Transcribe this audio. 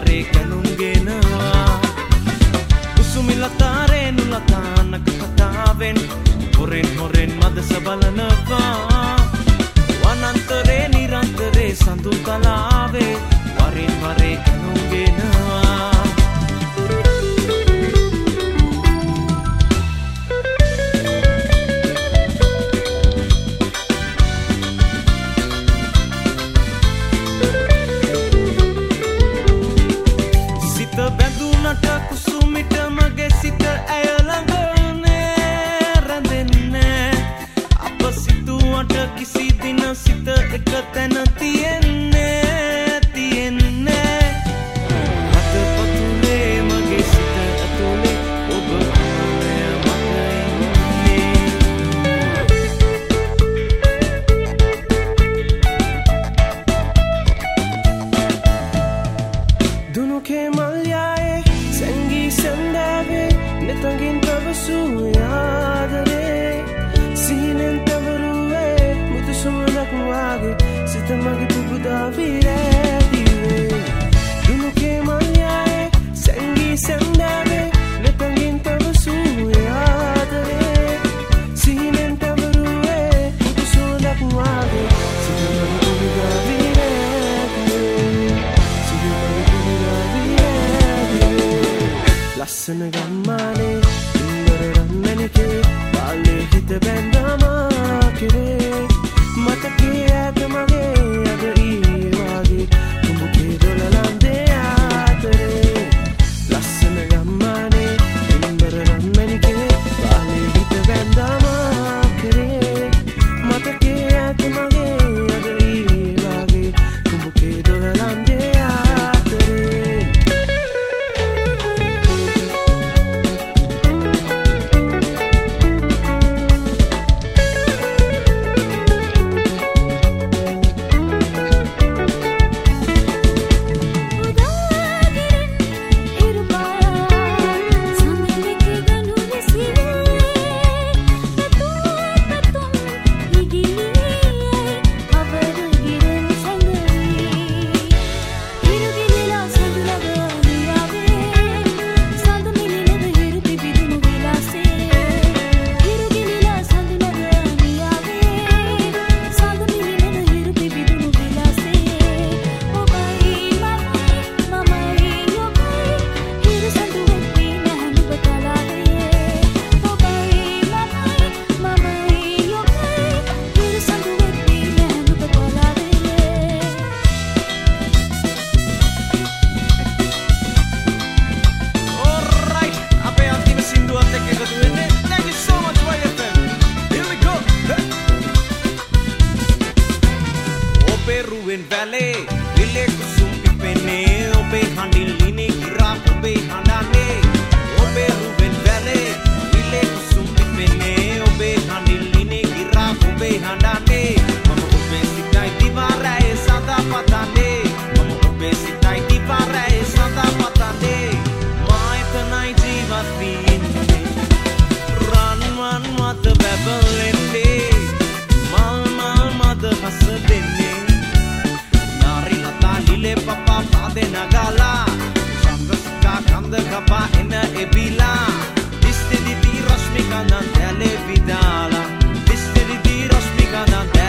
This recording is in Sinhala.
වරේ කැලුම් ගෙනවා උසුමිලතා රේනුලතා නක කතාවෙන් හොරෙන් හොරෙන් මදස බලනවා වනන්තරේ නිරන්තරේ සඳු තලාවේ වරෙන් වරේ කැලුම් ගෙනවා කුසුමිට මගේ සිත ඇය ළඟනේ රැඳෙන්නේ අප සිතුවට කිසි දින සිත එක තැන තියෙන්නේ අතපතුලේ මගේ සිත ඇතුලේ ඔබ දුනු කේමල්යායේ Sengi sandave netangin tavasu yaadare sinen tavaruwe mutusumunak wage sitamagi pubuda vire dive dunu ke manyae sengi sandave netangin tavasu yaadare sinen tavaruwe mutusumunak wage sitamagi pubuda vire ලස්සන ගම්මානේ ඉන්දර රන්නනිකේ පාලේ හිත බැන්දමා කෙරේ මතකේ ඇත මගේ අද ඊයේ වාගේ කුඹුකේ දොළලන්දේ ආතරේ ලස්සන ගම්මානේ ඉන්දර රන්නනිකේ පාලේ හිත බැන්දමා කෙරේ මතකේ ඇත මගේ අද ඊයේ වාගේ කුඹුකේ දොළලන්දේ Rashmika nan tele vidala, distri di Rashmika nan